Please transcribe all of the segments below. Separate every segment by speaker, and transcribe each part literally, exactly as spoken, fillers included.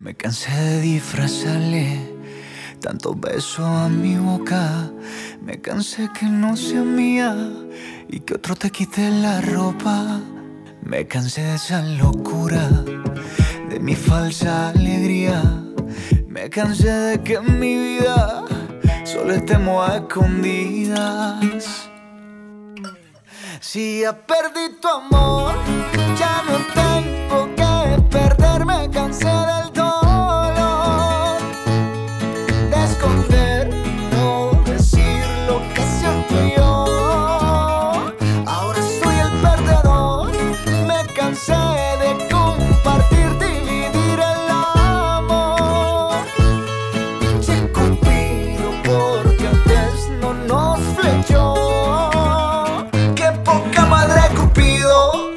Speaker 1: Me cansé de disfrazarle tantos besos a mi boca. Me cansé que no sea mía y que otro te quite la ropa. Me cansé de esa locura, de mi falsa alegría. Me cansé de que en mi vida solo estemos a escondidas. Si ya perdí tu amor, ya no tengo que perder. Me cansé del dolor, de esconder, no decir lo que siento yo. Ahora soy el perdedor, me cansé de compartir, dividir el amor. Pinche Cupido, porque antes no nos flechó. ¡Qué poca madre, Cupido!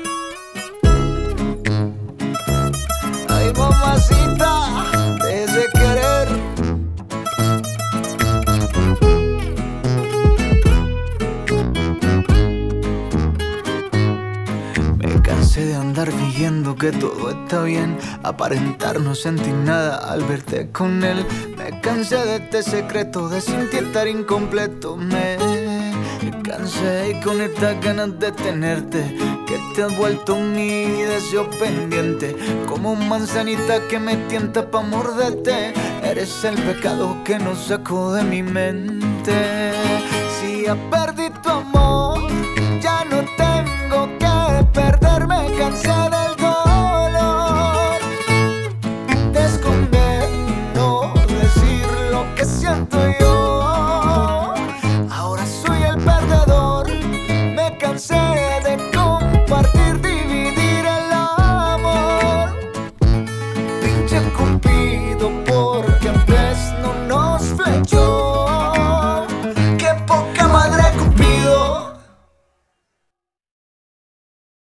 Speaker 1: Ay, mamacita, deje de querer. Me cansé de andar fingiendo que todo está bien, aparentar no sentir nada al verte con él. Me cansé de este secreto de sin ti estar incompleto. Me cansé y con estas ganas de tenerte, que te has vuelto mi deseo pendiente. Como manzanita que me tienta pa' morderte, eres el pecado que no saco de mi mente. Si ya perdí